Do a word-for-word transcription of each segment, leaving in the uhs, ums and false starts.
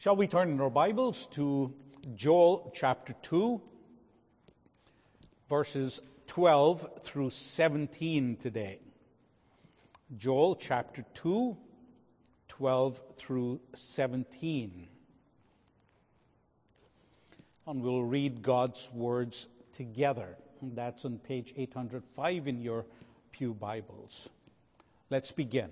Shall we turn in our Bibles to Joel chapter two, verses twelve through seventeen today. Joel chapter two, twelve through seventeen. And we'll read God's words together. That's on page eight hundred five in your pew Bibles. Let's begin.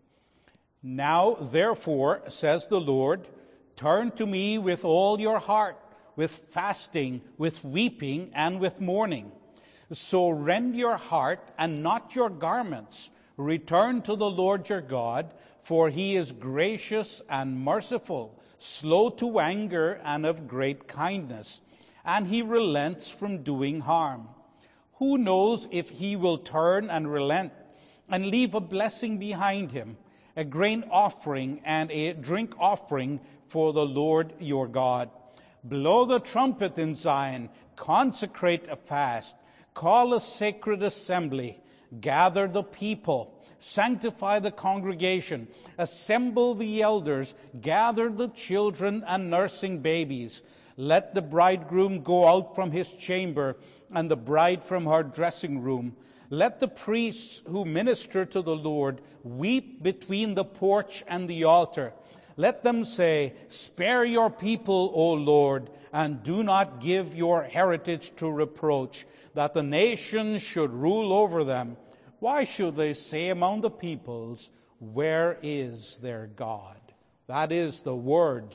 Now, therefore, says the Lord, turn to me with all your heart, with fasting, with weeping, and with mourning. So rend your heart and not your garments. Return to the Lord your God, for he is gracious and merciful, slow to anger and of great kindness, and he relents from doing harm. Who knows if he will turn and relent and leave a blessing behind him, a grain offering and a drink offering for the Lord your God. Blow the trumpet in Zion, consecrate a fast, call a sacred assembly, gather the people, sanctify the congregation, assemble the elders, gather the children and nursing babies. Let the bridegroom go out from his chamber and the bride from her dressing room. Let the priests who minister to the Lord weep between the porch and the altar. Let them say, spare your people, O Lord, and do not give your heritage to reproach, that the nations should rule over them. Why should they say among the peoples, where is their God? That is the word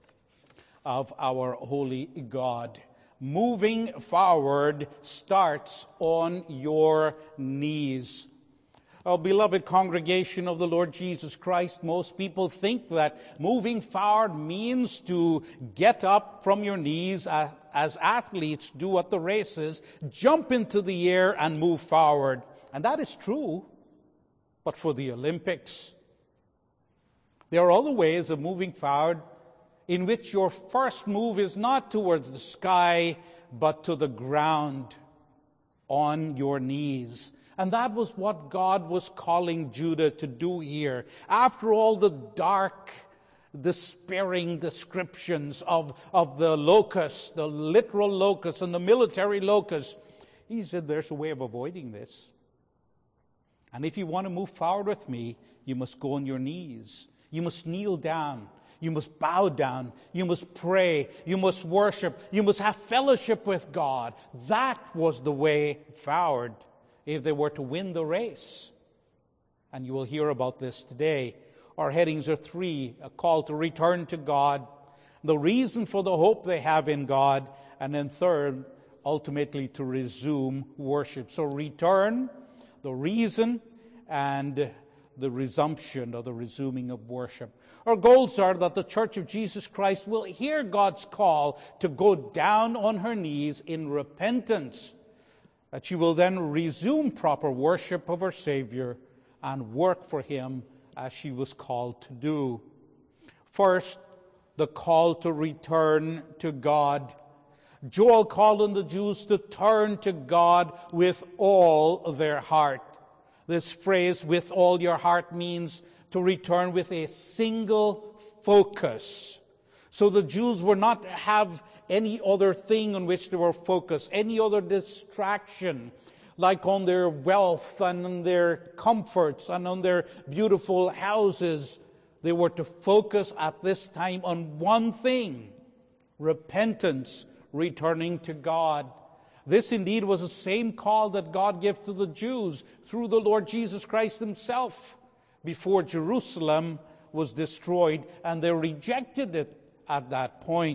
of our holy God. Moving forward starts on your knees. Oh, beloved congregation of the Lord Jesus Christ, most people think that moving forward means to get up from your knees as, as athletes do at the races, jump into the air and move forward. And that is true, but for the Olympics. There are other ways of moving forward in which your first move is not towards the sky, but to the ground on your knees. And that was what God was calling Judah to do here. After all the dark, despairing descriptions of, of the locusts, the literal locusts and the military locusts, he said there's a way of avoiding this. And if you want to move forward with me, you must go on your knees. You must kneel down. You must bow down. You must pray. You must worship. You must have fellowship with God. That was the way forward if they were to win the race. And you will hear about this today. Our headings are three: a call to return to God, the reason for the hope they have in God, and then third, ultimately to resume worship. So return, the reason, and the resumption or the resuming of worship. Our goals are that the Church of Jesus Christ will hear God's call to go down on her knees in repentance, that she will then resume proper worship of her Savior and work for him as she was called to do. First, the call to return to God. Joel called on the Jews to turn to God with all their heart. This phrase, with all your heart, means to return with a single focus. So the Jews were not to have any other thing on which they were focused, any other distraction, like on their wealth and on their comforts and on their beautiful houses. They were to focus at this time on one thing: repentance, returning to God. This indeed was the same call that God gave to the Jews through the Lord Jesus Christ himself before Jerusalem was destroyed, and they rejected it at that point.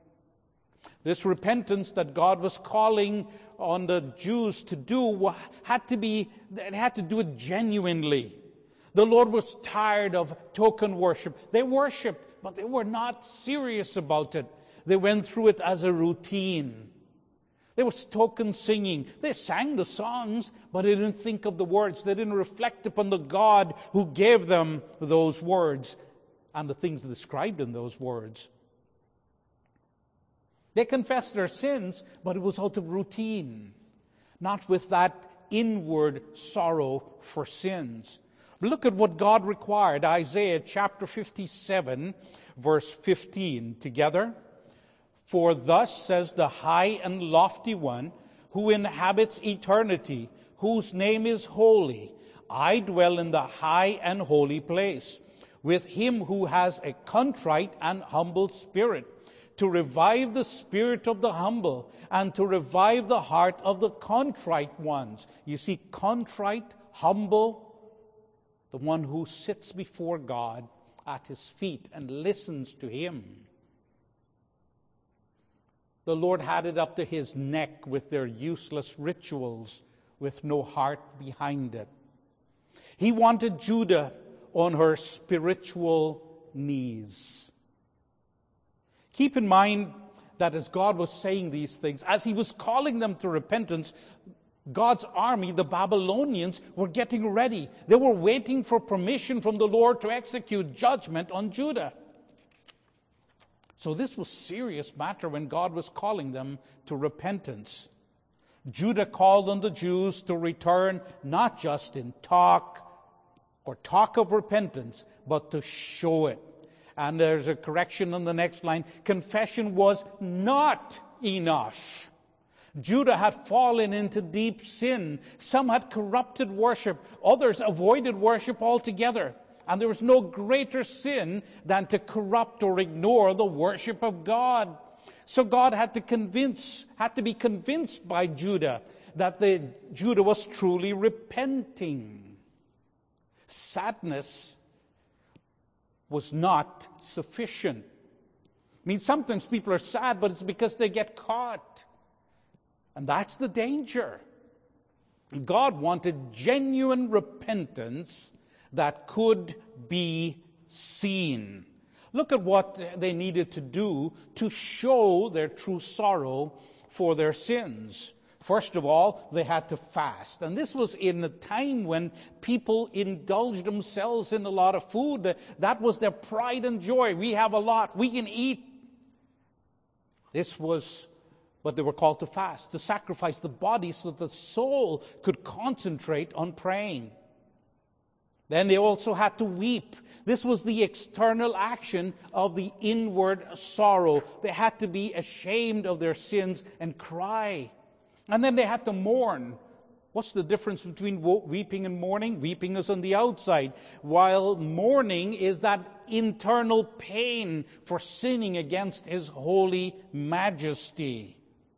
This repentance that God was calling on the Jews to do had to be, it had to do it genuinely. The Lord was tired of token worship. They worshiped, but they were not serious about it. They went through it as a routine. There was token singing. They sang the songs, but they didn't think of the words. They didn't reflect upon the God who gave them those words and the things described in those words. They confessed their sins, but it was out of routine, not with that inward sorrow for sins. Look at what God required. Isaiah chapter fifty-seven, verse fifteen. Together. For thus says the high and lofty one, who inhabits eternity, whose name is holy. I dwell in the high and holy place, with him who has a contrite and humble spirit, to revive the spirit of the humble, and to revive the heart of the contrite ones. You see, contrite, humble, the one who sits before God at his feet and listens to him. The Lord had it up to his neck with their useless rituals, with no heart behind it. He wanted Judah on her spiritual knees. Keep in mind that as God was saying these things, as he was calling them to repentance, God's army, the Babylonians, were getting ready. They were waiting for permission from the Lord to execute judgment on Judah. So this was a serious matter when God was calling them to repentance. Judah called on the Jews to return not just in talk or talk of repentance, but to show it. And there's a correction on the next line. Confession was not enough. Judah had fallen into deep sin. Some had corrupted worship. Others avoided worship altogether. And there was no greater sin than to corrupt or ignore the worship of God. So God had to convince, had to be convinced by Judah that the Judah was truly repenting. Sadness was not sufficient. I mean, sometimes people are sad, but it's because they get caught. And that's the danger. God wanted genuine repentance that could be seen. Look at what they needed to do to show their true sorrow for their sins. First of all, they had to fast. And this was in a time when people indulged themselves in a lot of food. That was their pride and joy. We have a lot. We can eat. This was what they were called to fast, to sacrifice the body so that the soul could concentrate on praying. Then they also had to weep. This was the external action of the inward sorrow. They had to be ashamed of their sins and cry. And then they had to mourn. What's the difference between weeping and mourning? Weeping is on the outside, while mourning is that internal pain for sinning against his holy majesty.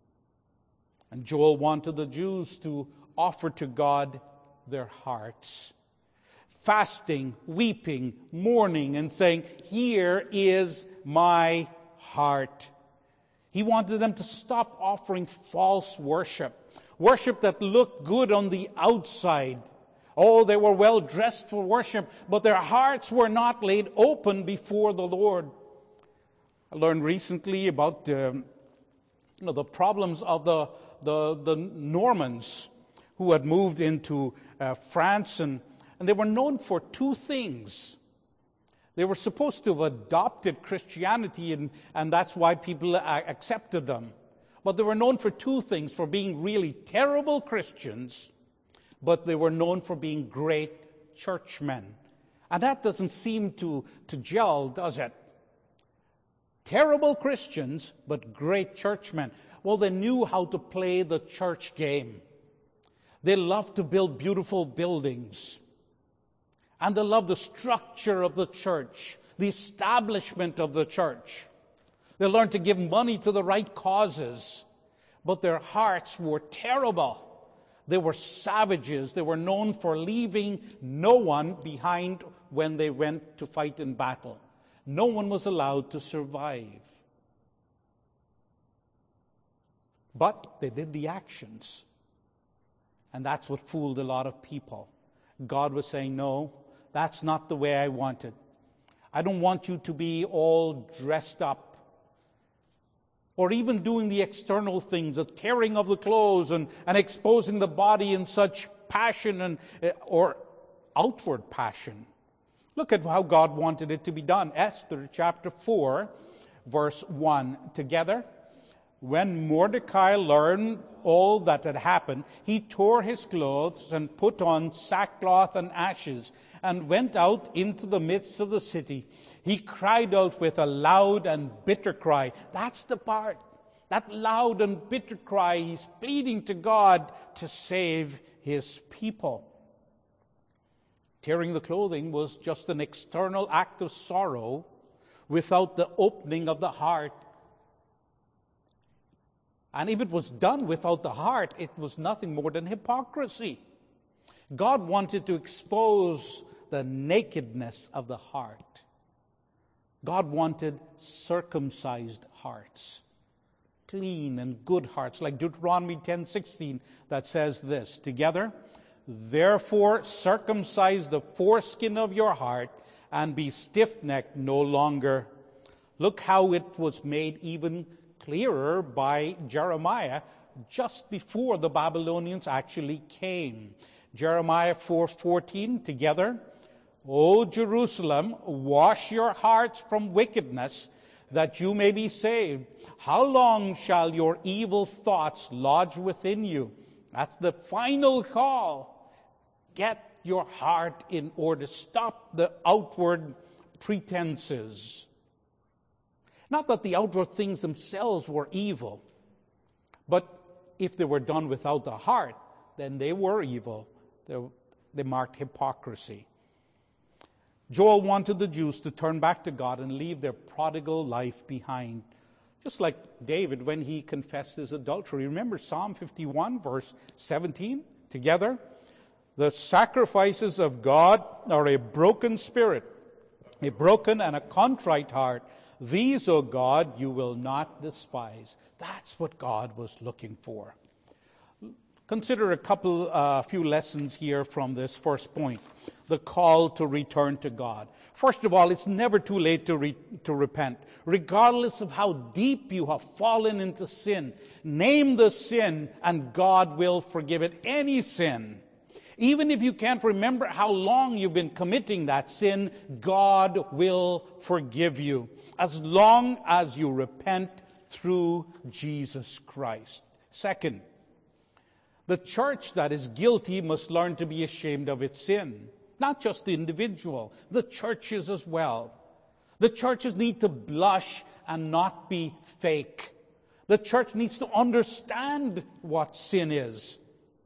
And Joel wanted the Jews to offer to God their hearts. Fasting, weeping, mourning, and saying, "Here is my heart." He wanted them to stop offering false worship. Worship that looked good on the outside. Oh, they were well dressed for worship, but their hearts were not laid open before the Lord. I learned recently about um, you know, the problems of the, the, the Normans who had moved into uh, France, and, and they were known for two things. They were supposed to have adopted Christianity, and, and that's why people accepted them. But they were known for two things, for being really terrible Christians, but they were known for being great churchmen. And that doesn't seem to, to gel, does it? Terrible Christians, but great churchmen. Well, they knew how to play the church game. They loved to build beautiful buildings. And they loved the structure of the church, the establishment of the church. They learned to give money to the right causes. But their hearts were terrible. They were savages. They were known for leaving no one behind when they went to fight in battle. No one was allowed to survive. But they did the actions. And that's what fooled a lot of people. God was saying, no, that's not the way I want it. I don't want you to be all dressed up. Or even doing the external things, the tearing of the clothes and, and exposing the body in such passion and or outward passion. Look at how God wanted it to be done. Esther chapter four, verse one. Together, When Mordecai learned all that had happened, he tore his clothes and put on sackcloth and ashes and went out into the midst of the city. He cried out with a loud and bitter cry. That's the part. That loud and bitter cry. He's pleading to God to save his people. Tearing the clothing was just an external act of sorrow without the opening of the heart. And if it was done without the heart, it was nothing more than hypocrisy. God wanted to expose the nakedness of the heart. God wanted circumcised hearts, clean and good hearts, like Deuteronomy ten sixteen that says this, together, therefore circumcise the foreskin of your heart and be stiff-necked no longer. Look how it was made even clearer by Jeremiah just before the Babylonians actually came. Jeremiah four fourteen, together, O Jerusalem, wash your hearts from wickedness, that you may be saved. How long shall your evil thoughts lodge within you? That's the final call. Get your heart in order. Stop the outward pretenses. Not that the outward things themselves were evil, but if they were done without the heart, then they were evil. They, they marked hypocrisy. Joel wanted the Jews to turn back to God and leave their prodigal life behind. Just like David when he confessed his adultery. Remember Psalm fifty-one, verse seventeen? Together, the sacrifices of God are a broken spirit, a broken and a contrite heart. These, O God, you will not despise. That's what God was looking for. Consider a couple, uh, few lessons here from this first point. The call to return to God. First of all, it's never too late to, re- to repent. Regardless of how deep you have fallen into sin, name the sin and God will forgive it. Any sin. Even if you can't remember how long you've been committing that sin, God will forgive you. As long as you repent through Jesus Christ. Second, the church that is guilty must learn to be ashamed of its sin. Not just the individual, the churches as well. The churches need to blush and not be fake. The church needs to understand what sin is.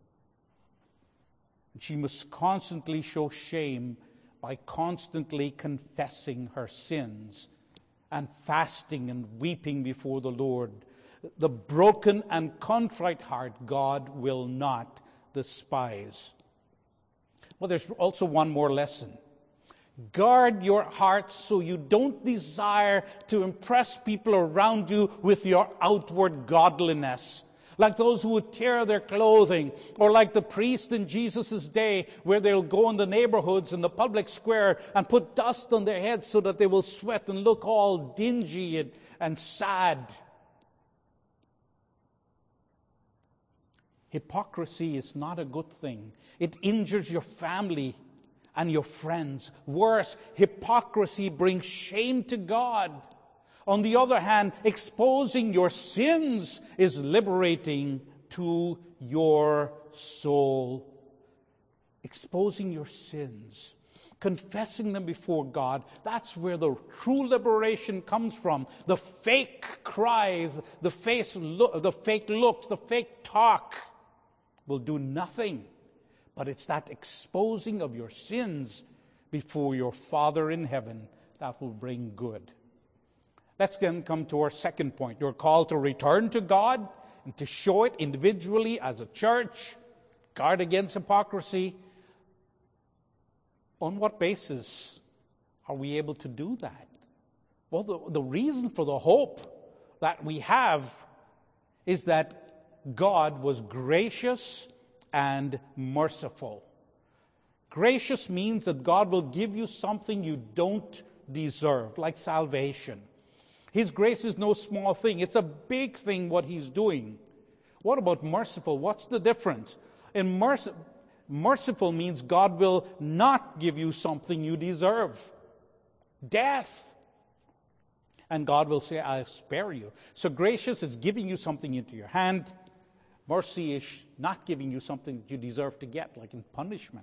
She must constantly show shame by constantly confessing her sins and fasting and weeping before the Lord. The broken and contrite heart God will not despise. Well, there's also one more lesson. Guard your heart so you don't desire to impress people around you with your outward godliness. Like those who would tear their clothing, or like the priest in Jesus' day, where they'll go in the neighborhoods in the public square and put dust on their heads so that they will sweat and look all dingy and, and sad. Hypocrisy is not a good thing. It injures your family and your friends. Worse, hypocrisy brings shame to God. On the other hand, exposing your sins is liberating to your soul. Exposing your sins, confessing them before God, that's where the true liberation comes from. The fake cries, the, face lo- the fake looks, the fake talk will do nothing. But it's that exposing of your sins before your Father in heaven that will bring good. Let's then come to our second point. You're called to return to God and to show it individually as a church. Guard against hypocrisy. On what basis are we able to do that? Well, the, the reason for the hope that we have is that God was gracious and merciful. Gracious means that God will give you something you don't deserve, like salvation. His grace is no small thing. It's a big thing what He's doing. What about merciful? What's the difference? In merc- merciful means God will not give you something you deserve. Death. And God will say, I'll spare you. So gracious is giving you something into your hand. Mercy is not giving you something that you deserve to get, like in punishment.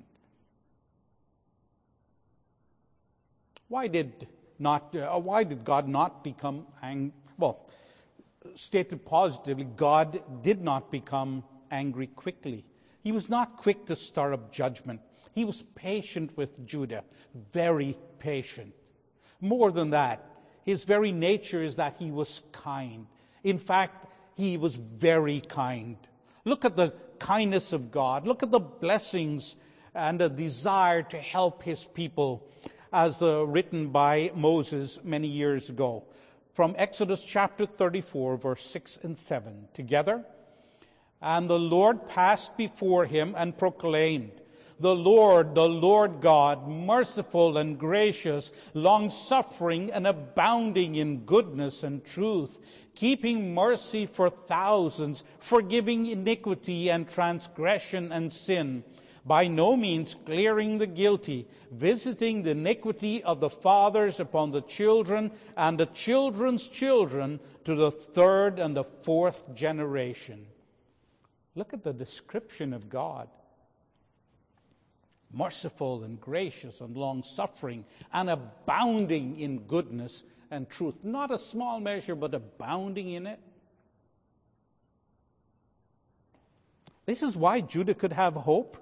Why did not? Uh, why did God not become angry? Well, stated positively, God did not become angry quickly. He was not quick to stir up judgment. He was patient with Judah, very patient. More than that, his very nature is that he was kind. In fact, he was very kind. Look at the kindness of God. Look at the blessings and the desire to help his people, as the, written by Moses many years ago. From Exodus chapter thirty-four, verse six and seven. Together. And the Lord passed before him and proclaimed, The Lord, the Lord God, merciful and gracious, long-suffering and abounding in goodness and truth, keeping mercy for thousands, forgiving iniquity and transgression and sin, by no means clearing the guilty, visiting the iniquity of the fathers upon the children and the children's children to the third and the fourth generation. Look at the description of God. Merciful and gracious and long-suffering and abounding in goodness and truth. Not a small measure, but abounding in it. This is why Judah could have hope.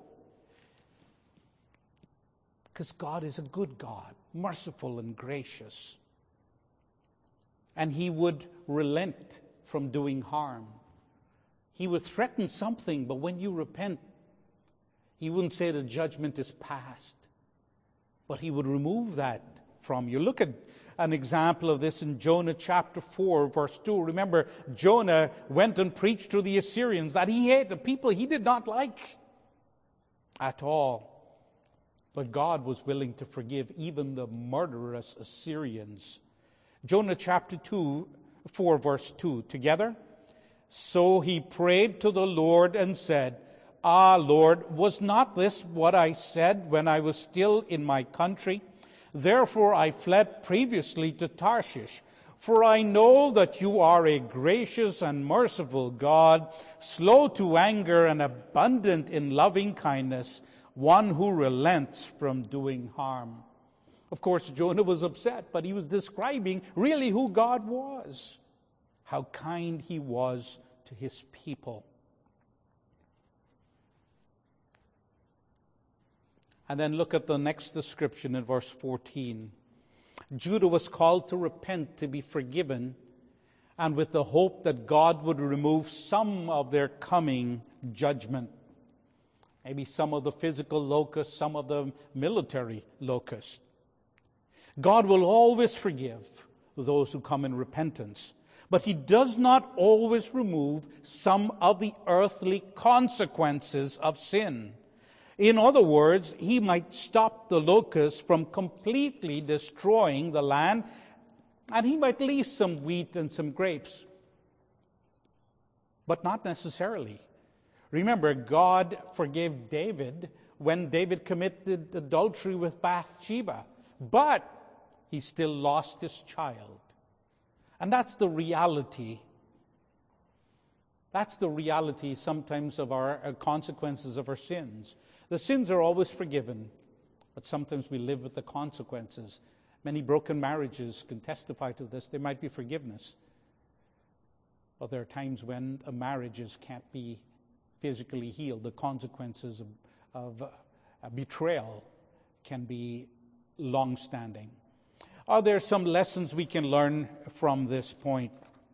Because God is a good God, merciful and gracious. And he would relent from doing harm. He would threaten something, but when you repent, he wouldn't say the judgment is past, but he would remove that from you. Look at an example of this in Jonah chapter four, verse two. Remember, Jonah went and preached to the Assyrians that he hated, the people he did not like at all. But God was willing to forgive even the murderous Assyrians. Jonah chapter two, four, verse two. Together. So he prayed to the Lord and said, Ah, Lord, was not this what I said when I was still in my country? Therefore I fled previously to Tarshish. For I know that you are a gracious and merciful God, slow to anger and abundant in loving kindness, one who relents from doing harm. Of course, Jonah was upset, but he was describing really who God was, how kind he was to his people. And then look at the next description in verse fourteen. Judah was called to repent, to be forgiven, and with the hope that God would remove some of their coming judgment. Maybe some of the physical locusts, some of the military locusts. God will always forgive those who come in repentance, but he does not always remove some of the earthly consequences of sin. In other words, he might stop the locusts from completely destroying the land, and he might leave some wheat and some grapes, but not necessarily. Remember, God forgave David when David committed adultery with Bathsheba, but he still lost his child. And that's the reality. That's the reality sometimes of our uh, consequences of our sins. The sins are always forgiven, but sometimes we live with the consequences. Many broken marriages can testify to this. There might be forgiveness, but there are times when a marriage can't be physically healed. The consequences of, of uh, betrayal can be long-standing. Are there some lessons we can learn from this point?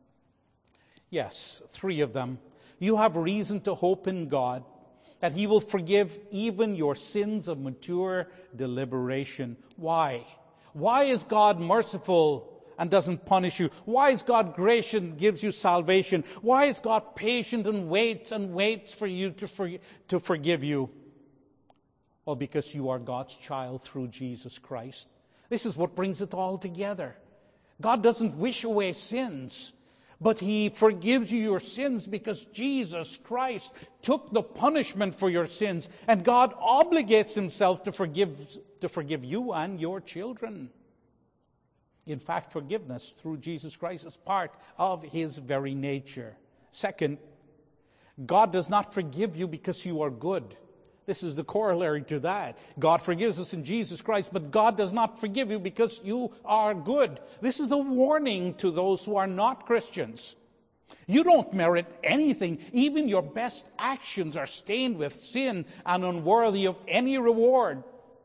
Yes, three of them. You have reason to hope in God that he will forgive even your sins of mature deliberation. Why? Why is God merciful and doesn't punish you? Why is God gracious and gives you salvation? Why is God patient and waits and waits for you to, for, to forgive you? Well, because you are God's child through Jesus Christ. This is what brings it all together. God doesn't wish away sins, but he forgives you your sins because Jesus Christ took the punishment for your sins, and God obligates himself to forgive, to forgive you and your children. In fact, forgiveness through Jesus Christ is part of his very nature. Second, God does not forgive you because you are good. This is the corollary to that. God forgives us in Jesus Christ, but God does not forgive you because you are good. This is a warning to those who are not Christians. You don't merit anything. Even your best actions are stained with sin and unworthy of any reward.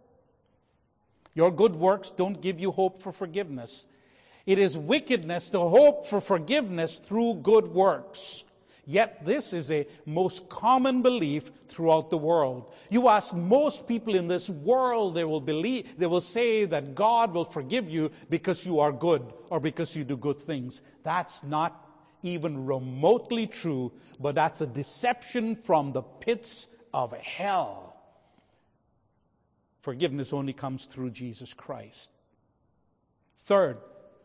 Your good works don't give you hope for forgiveness. It is wickedness to hope for forgiveness through good works. Yet this is a most common belief throughout the world. You ask most people in this world, they will believe, they will say that God will forgive you because you are good or because you do good things. That's not even remotely true, but that's a deception from the pits of hell. Forgiveness only comes through Jesus Christ. Third,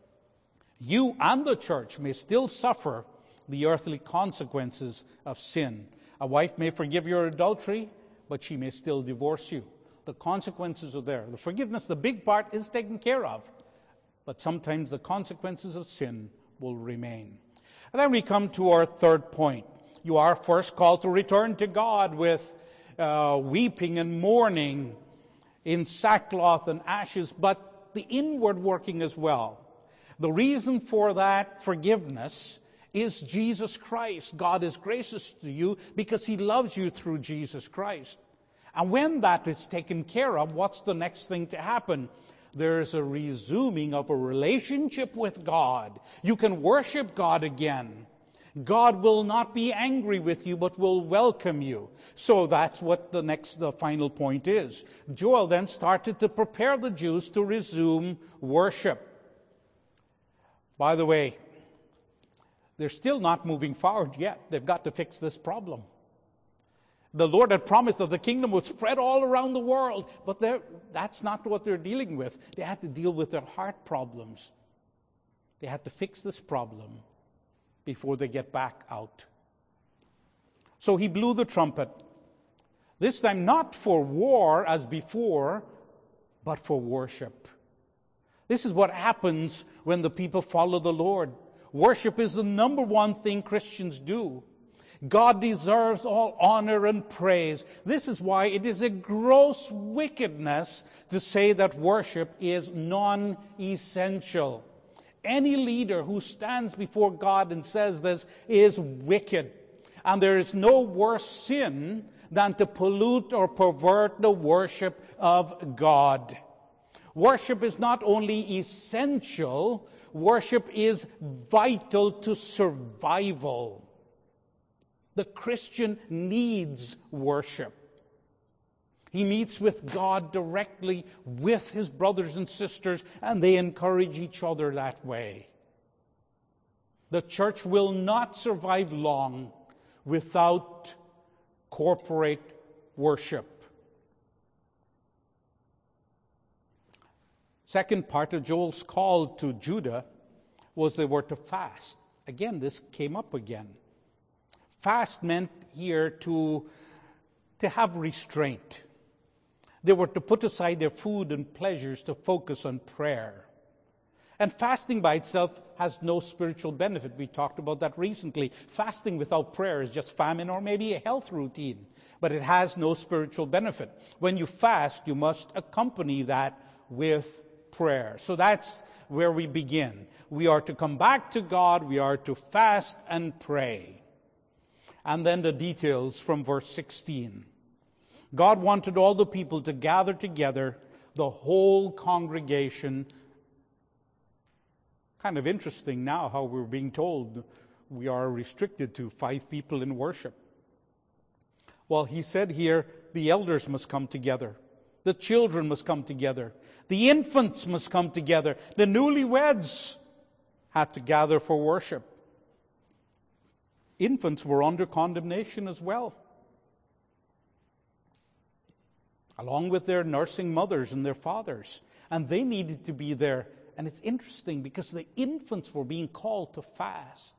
you and the church may still suffer the earthly consequences of sin. A wife may forgive your adultery, but she may still divorce you. The consequences are there. The forgiveness, the big part, is taken care of. But sometimes the consequences of sin will remain. And then we come to our third point. You are first called to return to God with uh, weeping and mourning, in sackcloth and ashes, but the inward working as well. The reason for that forgiveness is Jesus Christ. God is gracious to you because he loves you through Jesus Christ. And when that is taken care of, what's the next thing to happen? There is a resuming of a relationship with God. You can worship God again. God will not be angry with you, but will welcome you. So that's what the next, the final point is. Joel then started to prepare the Jews to resume worship. By the way, they're still not moving forward yet. They've got to fix this problem. The Lord had promised that the kingdom would spread all around the world, but that's not what they're dealing with. They had to deal with their heart problems. They had to fix this problem before they get back out. So he blew the trumpet, this time not for war as before, but for worship. This is what happens when the people follow the Lord. Worship is the number one thing Christians do. God deserves all honor and praise. This is why it is a gross wickedness to say that worship is non-essential. Any leader who stands before God and says this is wicked. And there is no worse sin than to pollute or pervert the worship of God. Worship is not only essential, worship is vital to survival. The Christian needs worship. He meets with God directly with his brothers and sisters, and they encourage each other that way. The church will not survive long without corporate worship. Second part of Joel's call to Judah was they were to fast. Again, this came up again. Fast meant here to, to have restraint. They were to put aside their food and pleasures to focus on prayer. And fasting by itself has no spiritual benefit. We talked about that recently. Fasting without prayer is just famine or maybe a health routine. But it has no spiritual benefit. When you fast, you must accompany that with prayer. So that's where we begin. We are to come back to God. We are to fast and pray. And then the details from verse sixteen. God wanted all the people to gather together, the whole congregation. Kind of interesting now how we're being told we are restricted to five people in worship. Well, he said here, the elders must come together. The children must come together. The infants must come together. The newlyweds had to gather for worship. Infants were under condemnation as well, along with their nursing mothers and their fathers. And they needed to be there. And it's interesting because the infants were being called to fast.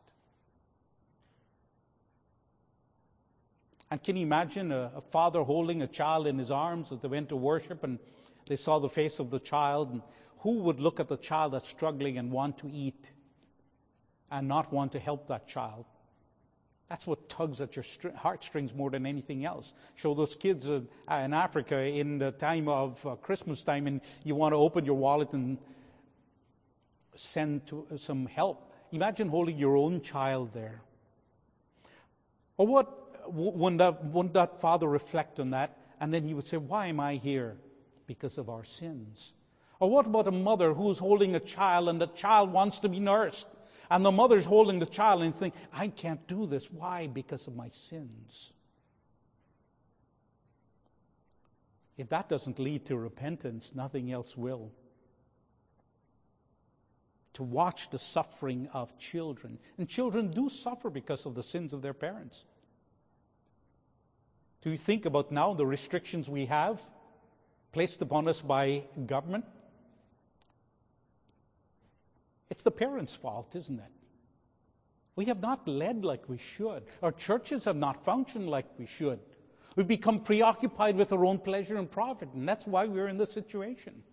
And can you imagine a, a father holding a child in his arms as they went to worship and they saw the face of the child and Who would look at the child that's struggling and want to eat and not want to help that child? That's what tugs at your str- heartstrings more than anything else. Show those kids uh, in Africa in the time of uh, Christmas time, and you want to open your wallet and send to, uh, some help. Imagine holding your own child there. Or what, wouldn't that, wouldn't that father reflect on that? And then he would say, why am I here? Because of our sins. Or what about a mother who's holding a child and the child wants to be nursed? And the mother's holding the child and think, I can't do this. Why? Because of my sins. If that doesn't lead to repentance, nothing else will. To watch the suffering of children. And children do suffer because of the sins of their parents. Do you think about now the restrictions we have placed upon us by government? It's the parents' fault, isn't it? We have not led like we should. Our churches have not functioned like we should. We've become preoccupied with our own pleasure and profit, and that's why we're in this situation.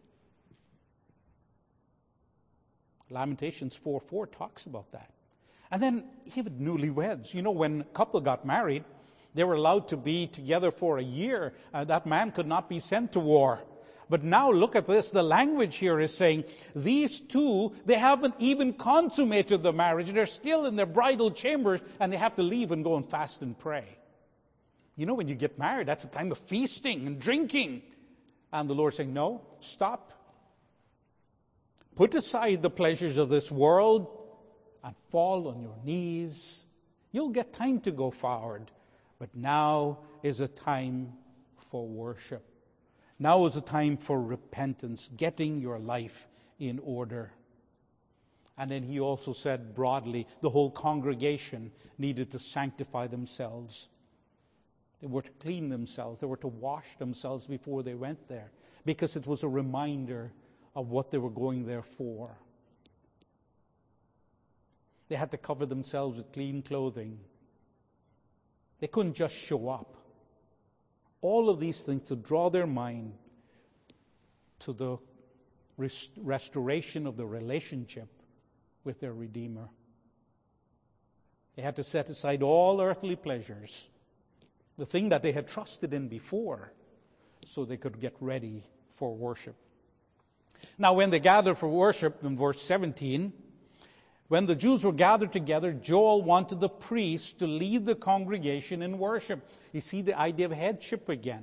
Lamentations four four talks about that. And then even newlyweds. You know, when a couple got married, they were allowed to be together for a year. Uh, that man could not be sent to war. But now look at this. The language here is saying these two, they haven't even consummated the marriage. They're still in their bridal chambers, and they have to leave and go and fast and pray. You know, when you get married, that's a time of feasting and drinking. And the Lord's saying, no, stop. Put aside the pleasures of this world and fall on your knees. You'll get time to go forward. But now is a time for worship. Now is a time for repentance, getting your life in order. And then he also said broadly, the whole congregation needed to sanctify themselves. They were to clean themselves. They were to wash themselves before they went there, because it was a reminder of what they were going there for. They had to cover themselves with clean clothing. They couldn't just show up. All of these things to draw their mind to the rest- restoration of the relationship with their Redeemer. They had to set aside all earthly pleasures, the thing that they had trusted in before, so they could get ready for worship. Now, when they gathered for worship, in verse seventeen, when the Jews were gathered together, Joel wanted the priests to lead the congregation in worship. You see the idea of headship again.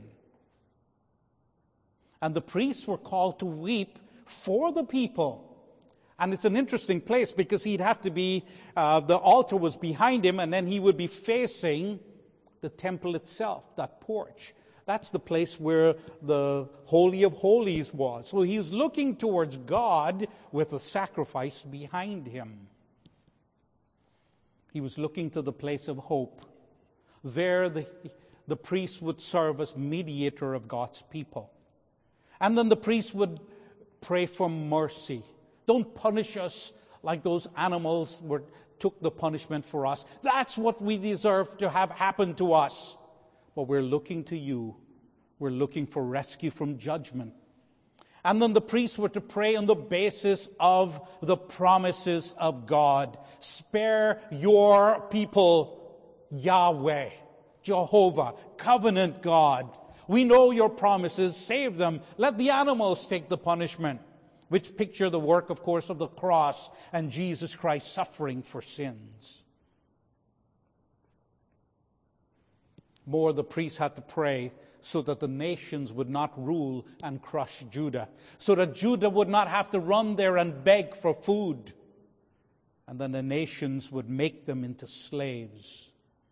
And the priests were called to weep for the people. And it's an interesting place because he'd have to be, uh, the altar was behind him, and then he would be facing the temple itself, that porch. That's the place where the Holy of Holies was. So he was looking towards God with a sacrifice behind him. He was looking to the place of hope. There the, the priest would serve as mediator of God's people. And then the priest would pray for mercy. Don't punish us like those animals were, took the punishment for us. That's what we deserve to have happen to us. But we're looking to you. We're looking for rescue from judgment. And then the priests were to pray on the basis of the promises of God. Spare your people, Yahweh, Jehovah, covenant God. We know your promises. Save them. Let the animals take the punishment. Which picture the work, of course, of the cross and Jesus Christ suffering for sins. More, the priests had to pray so that the nations would not rule and crush Judah. So that Judah would not have to run there and beg for food. And then the nations would make them into slaves.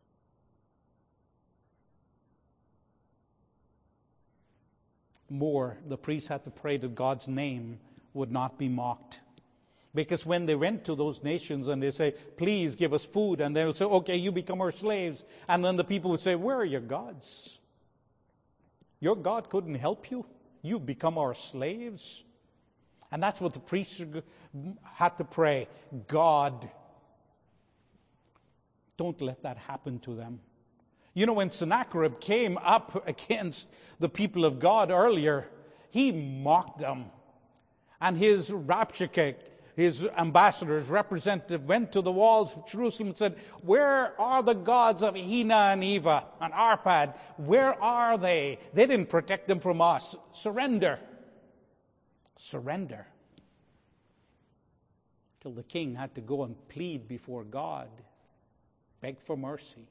More, the priests had to pray that God's name would not be mocked. Because when they went to those nations and they say, please give us food, and they would say, okay, you become our slaves. And then the people would say, where are your gods? Your God couldn't help you. You become our slaves. And that's what the priests had to pray. God, don't let that happen to them. You know, when Sennacherib came up against the people of God earlier, he mocked them. And his Rabshakeh, his ambassadors, representative, went to the walls of Jerusalem and said, where are the gods of Hena and Eva and Arpad? Where are they? They didn't protect them from us. Surrender. Surrender. Till the king had to go and plead before God, beg for mercy.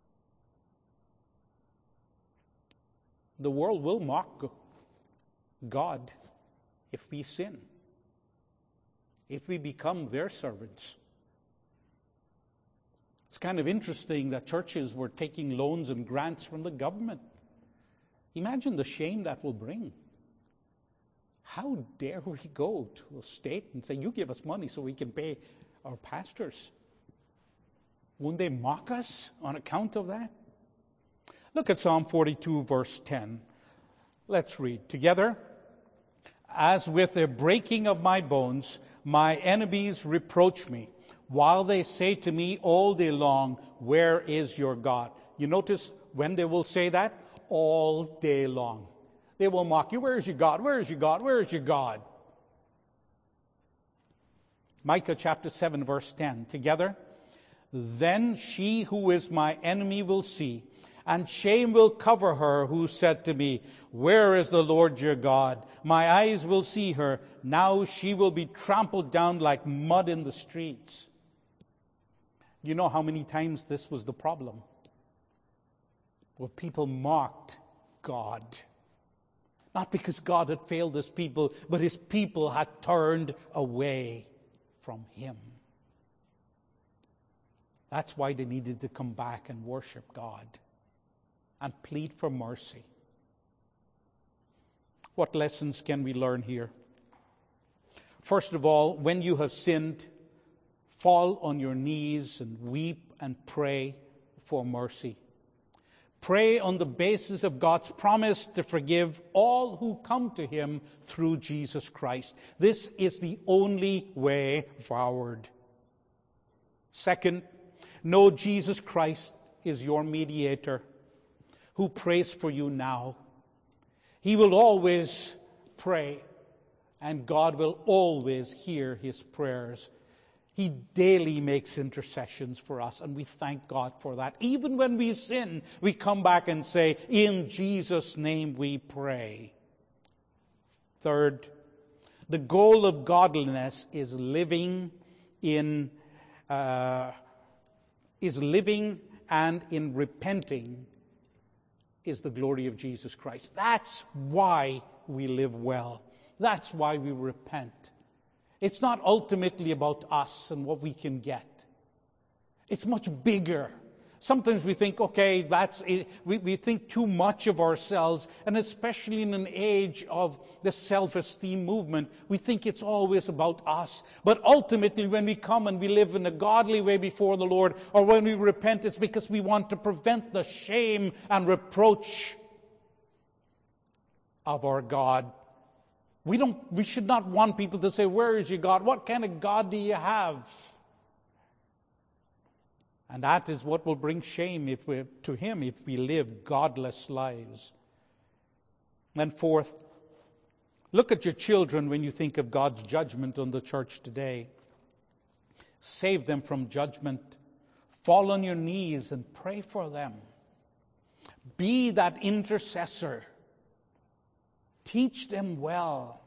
The world will mock God if we sin, if we become their servants. It's kind of interesting that churches were taking loans and grants from the government. Imagine the shame that will bring. How dare we go to a state and say, you give us money so we can pay our pastors? Won't they mock us on account of that? Look at Psalm forty-two, verse ten. Let's read together. As with the breaking of my bones, my enemies reproach me, while they say to me all day long, where is your God? You notice when they will say that? All day long. They will mock you. Where is your God? Where is your God? Where is your God? Micah chapter seven, verse ten. Together. Then she who is my enemy will see, and shame will cover her who said to me, where is the Lord your God? My eyes will see her. Now she will be trampled down like mud in the streets. You know how many times this was the problem? Where people mocked God. Not because God had failed his people, but his people had turned away from him. That's why they needed to come back and worship God and plead for mercy. What lessons can we learn here? First of all, when you have sinned, fall on your knees and weep and pray for mercy. Pray on the basis of God's promise to forgive all who come to him through Jesus Christ. This is the only way forward. Second, know Jesus Christ is your mediator who prays for you now. He will always pray, and God will always hear his prayers. He daily makes intercessions for us, and we thank God for that. Even when we sin, we come back and say, in Jesus' name we pray. Third, the goal of godliness is living in, uh, is living and in repenting is the glory of Jesus Christ. That's why we live well. That's why we repent. It's not ultimately about us and what we can get. It's much bigger. Sometimes we think, okay, that's it. We, we think too much of ourselves, and especially in an age of the self-esteem movement, we think it's always about us. But ultimately, when we come and we live in a godly way before the Lord, or when we repent, it's because we want to prevent the shame and reproach of our God. We don't. We should not want people to say, where is your God? What kind of God do you have? And that is what will bring shame if we, to him if we live godless lives. And fourth, look at your children when you think of God's judgment on the church today. Save them from judgment. Fall on your knees and pray for them. Be that intercessor. Teach them well.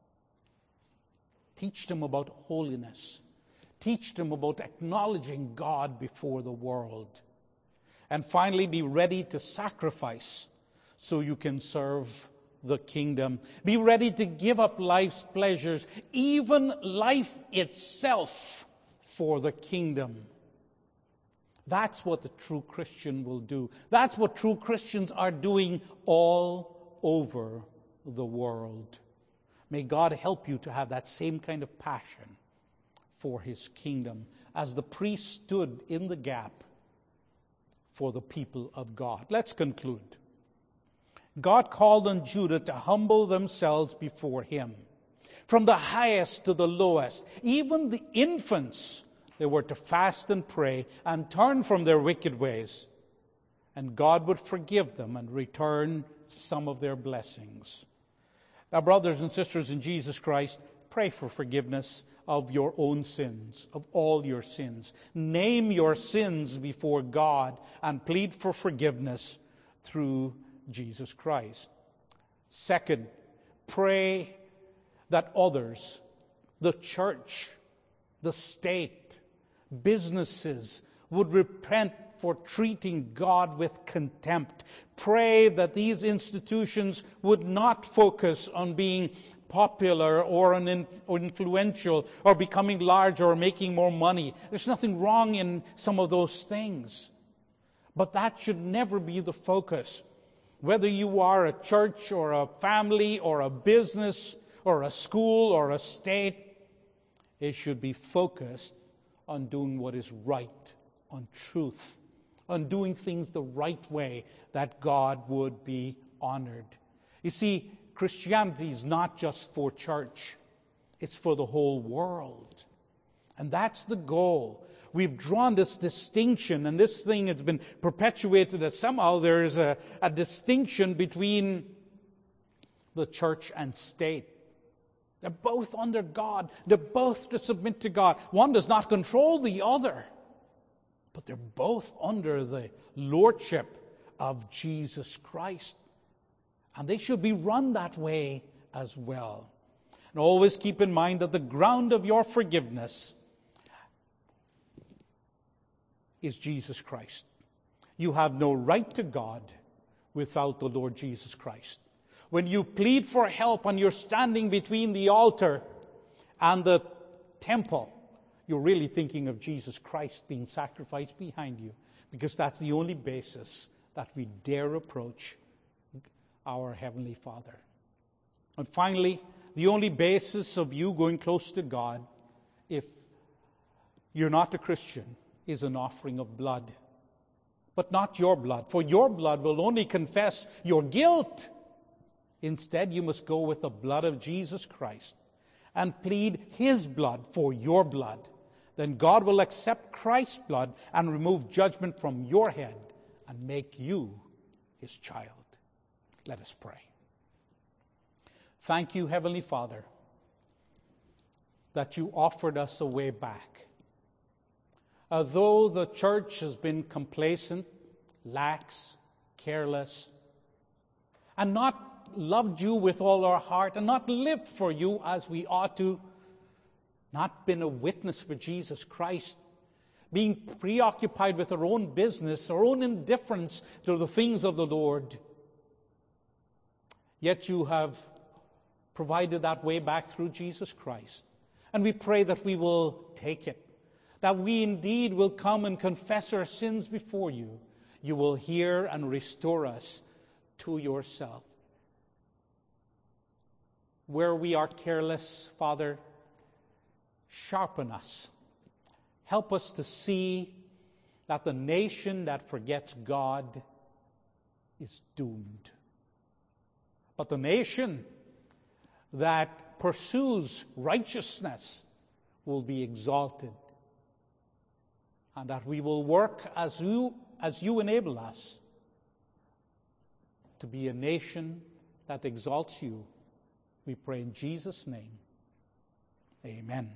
Teach them about holiness. Teach them about acknowledging God before the world. And finally, be ready to sacrifice so you can serve the kingdom. Be ready to give up life's pleasures, even life itself, for the kingdom. That's what the true Christian will do. That's what true Christians are doing all over the world. May God help you to have that same kind of passion for his kingdom, as the priest stood in the gap for the people of God. Let's conclude. God called on Judah to humble themselves before him. From the highest to the lowest, even the infants, they were to fast and pray and turn from their wicked ways. And God would forgive them and return some of their blessings. Now, brothers and sisters in Jesus Christ, Pray for forgiveness of your own sins, of all your sins. Name your sins before God and plead for forgiveness through Jesus Christ. Second, pray that others, the church, the state, businesses would repent for treating God with contempt. Pray that these institutions would not focus on being popular or, an or influential or becoming larger or making more money. There's nothing wrong in some of those things. But that should never be the focus. Whether you are a church or a family or a business or a school or a state, it should be focused on doing what is right, on truth, on doing things the right way, that God would be honored. You see, Christianity is not just for church. It's for the whole world. And that's the goal. We've drawn this distinction, and this thing has been perpetuated that somehow there is a, a distinction between the church and state. They're both under God. They're both to submit to God. One does not control the other. But they're both under the lordship of Jesus Christ. And they should be run that way as well. And always keep in mind that the ground of your forgiveness is Jesus Christ. You have no right to God without the Lord Jesus Christ. When you plead for help and you're standing between the altar and the temple, you're really thinking of Jesus Christ being sacrificed behind you, because that's the only basis that we dare approach our Heavenly Father. And finally, the only basis of you going close to God, if you're not a Christian, is an offering of blood. But not your blood, for your blood will only confess your guilt. Instead, you must go with the blood of Jesus Christ and plead His blood for your blood. Then God will accept Christ's blood and remove judgment from your head and make you His child. Let us pray. Thank you, Heavenly Father, that you offered us a way back. Although the church has been complacent, lax, careless, and not loved you with all our heart, and not lived for you as we ought to, not been a witness for Jesus Christ, being preoccupied with our own business, our own indifference to the things of the Lord. Yet you have provided that way back through Jesus Christ. And we pray that we will take it, that we indeed will come and confess our sins before you. You will hear and restore us to yourself. Where we are careless, Father, sharpen us. Help us to see that the nation that forgets God is doomed. But the nation that pursues righteousness will be exalted. And that we will work as you, as you enable us to be a nation that exalts you. We pray in Jesus' name. Amen.